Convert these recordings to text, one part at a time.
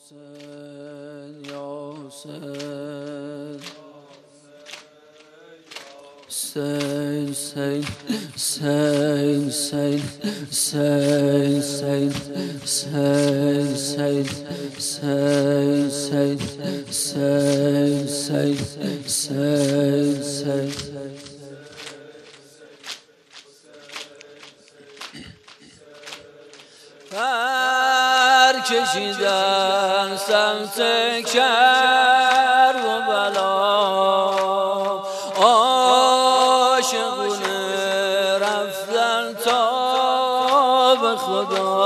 حسین یا حسین حسین حسین حسین حسین حسین حسین حسین حسین حسین حسین حسین حسین پر کشیدن سمت کرب و بلا عاشقونه رفتن تا به خدا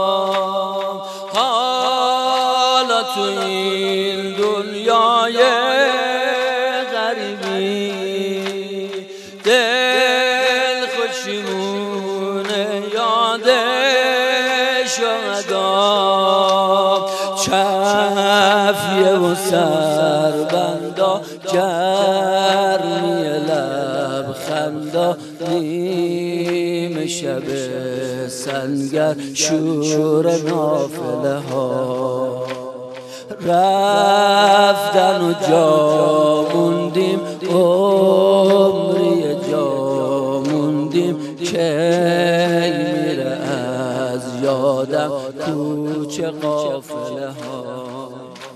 حالا تو این دنیای غریبی دل خوشیمونه یاده شهدا چفیه و سربندا گرمی لبخندا نیم شب سنگر شور نافله ها رفتن و جا موندیم عمری جا موندیم کی میره از یادم کوچه قافله ها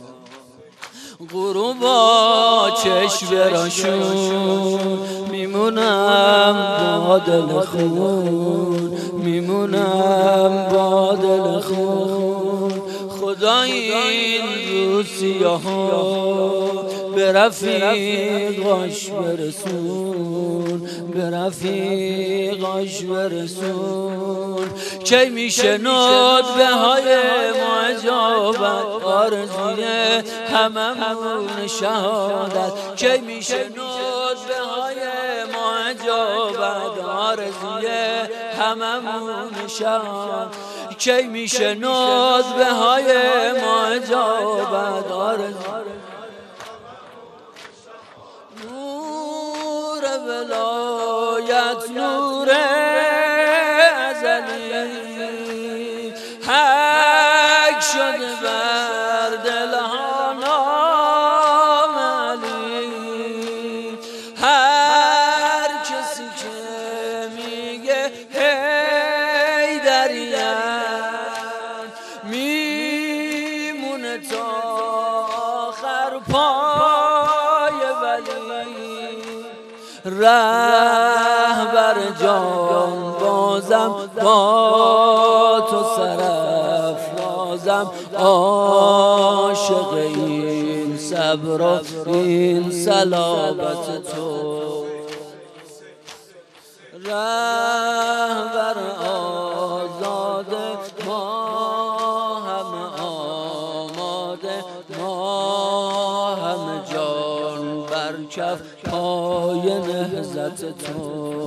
غروبا چشم براشون میمونم با دل خون میمونم با دل خون خدا این روسیاها به رفیقاش برسون به رفیقاش برسون کی میشنود به های معجابت آرزوی هممون شهادت کی میشنود به های معجابت آرزوی هممون شهادت کی میشنود به های معجابت آرزوی نور ولایت نور ازلی حق شده بر دلها نام علی هر کسی که میگه حیدری‌ام میمونه تا آخر پای ولی رهبر جان بازم با تو سرافرازم عاشق این صبر و این صلابت تو رهبر آزاده ما همه آماده ما همه جان بر کف پای نهضت تو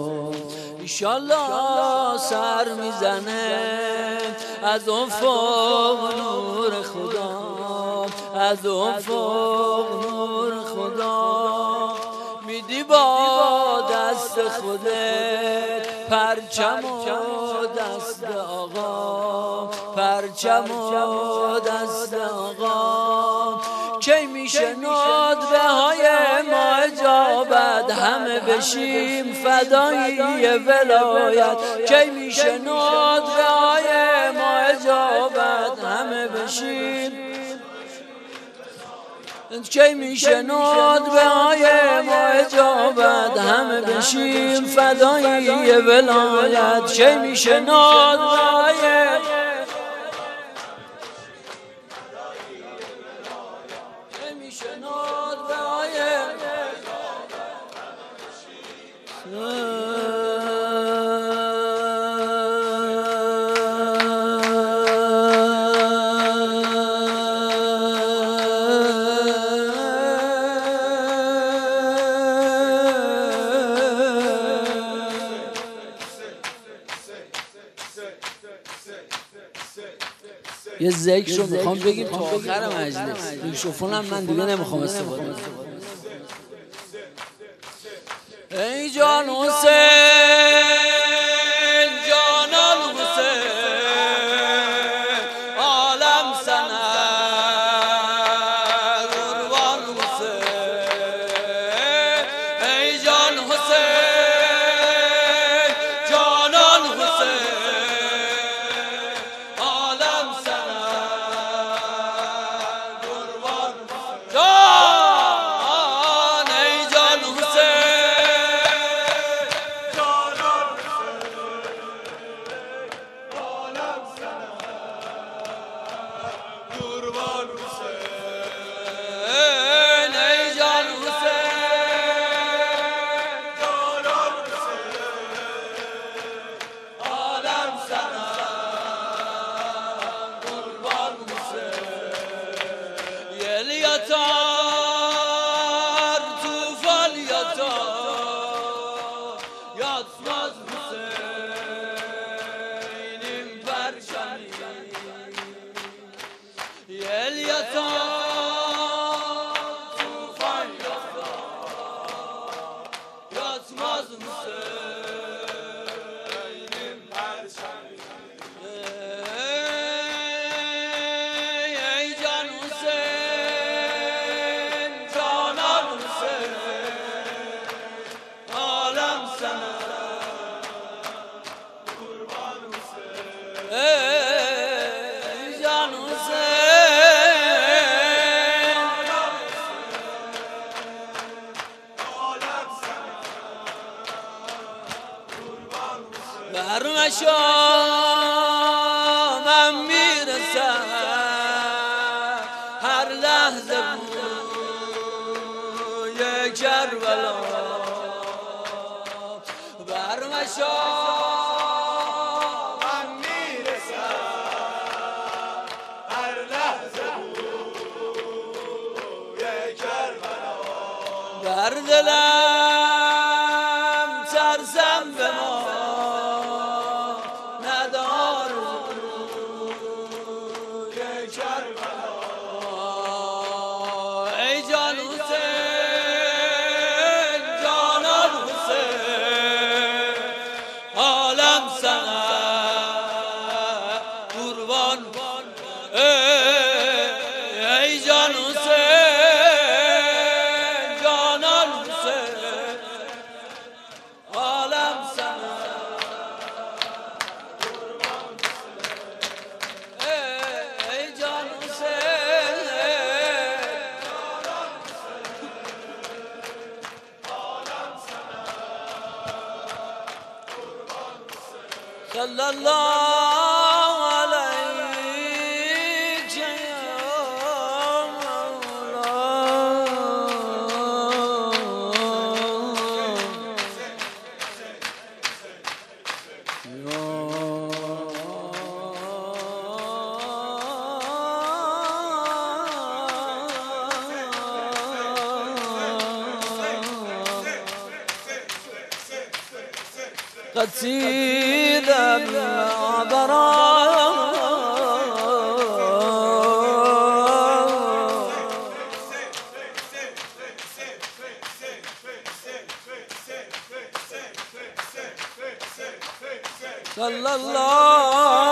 ایشالله سر میزنه از افق نور خدا از افق نور خدا میدی با دست خودت پرچم و دست آقا پرچم و دست آقا کی میشنود به های ما اجابت همه بشیم فدایی ولایت کی میشنود به های ما اجابت همه بشیم کی میشنود به های ما اجابت همه بشیم فدایی ولایت کی میشنود به های میشنود به های یه ذکر رو میخوام بگیم تا آخر مجلس میکروفونم من دیگه نمیخوام استفاده کنم ای جان حسین جانان حسین عالم سنه yel yatan tufan yatmaz Hüseyin'im her ey can Hüseyin, canan Hüseyin, alem sana kurban Hüseyin. Ey can Hüseyin, alem sana kurban Hüseyin. Verme şamem miresen her lahze bu ye Kerbela. Verme şamem miresen her lahze bu ye Kerbela. Ver dilem sersem be ma nedar ye Kerbela. Ey can Hüseyin, canan Hüseyin, alem sana kurban. Ey can Hüseyin, canan Hüseyin, alem sana kurban. Ey can Hüseyin, sallallahu aleyke ya قتيلا عبرا صلى الله